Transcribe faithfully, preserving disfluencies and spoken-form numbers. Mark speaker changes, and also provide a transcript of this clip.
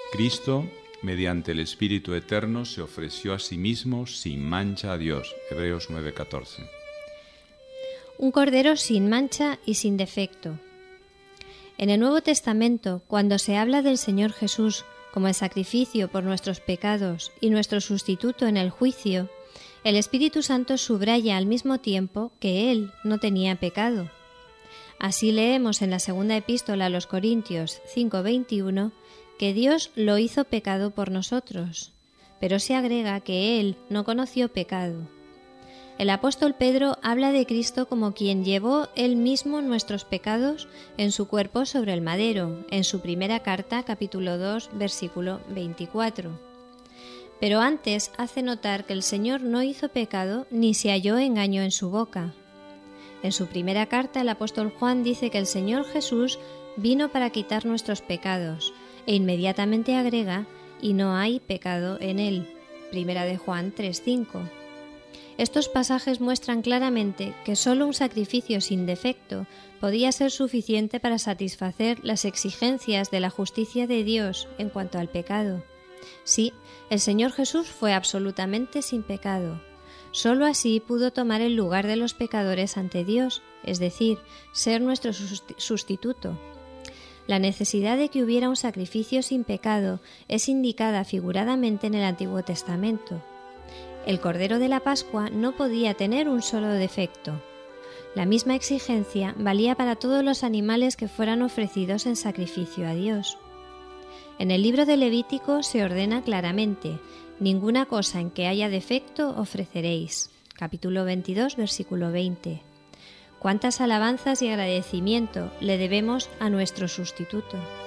Speaker 1: Cristo, mediante el Espíritu Eterno, se ofreció a sí mismo sin mancha a Dios. Hebreos nueve catorce.
Speaker 2: Un cordero sin mancha y sin defecto. En el Nuevo Testamento, cuando se habla del Señor Jesús como el sacrificio por nuestros pecados y nuestro sustituto en el juicio, el Espíritu Santo subraya al mismo tiempo que Él no tenía pecado. Así leemos en la segunda epístola a los Corintios cinco veintiuno que Dios lo hizo pecado por nosotros, pero se agrega que Él no conoció pecado. El apóstol Pedro habla de Cristo como quien llevó Él mismo nuestros pecados en su cuerpo sobre el madero, en su primera carta, capítulo dos, versículo veinticuatro. Pero antes hace notar que el Señor no hizo pecado ni se halló engaño en su boca. En su primera carta el apóstol Juan dice que el Señor Jesús vino para quitar nuestros pecados, e inmediatamente agrega, y no hay pecado en Él. Primera de Juan tres cinco. Estos pasajes muestran claramente que solo un sacrificio sin defecto podía ser suficiente para satisfacer las exigencias de la justicia de Dios en cuanto al pecado. Sí, el Señor Jesús fue absolutamente sin pecado. Solo así pudo tomar el lugar de los pecadores ante Dios, es decir, ser nuestro sustituto. La necesidad de que hubiera un sacrificio sin pecado es indicada figuradamente en el Antiguo Testamento. El Cordero de la Pascua no podía tener un solo defecto. La misma exigencia valía para todos los animales que fueran ofrecidos en sacrificio a Dios. En el libro de Levítico se ordena claramente: ninguna cosa en que haya defecto ofreceréis. Capítulo veintidós, versículo veinte. Cuántas alabanzas y agradecimiento le debemos a nuestro sustituto.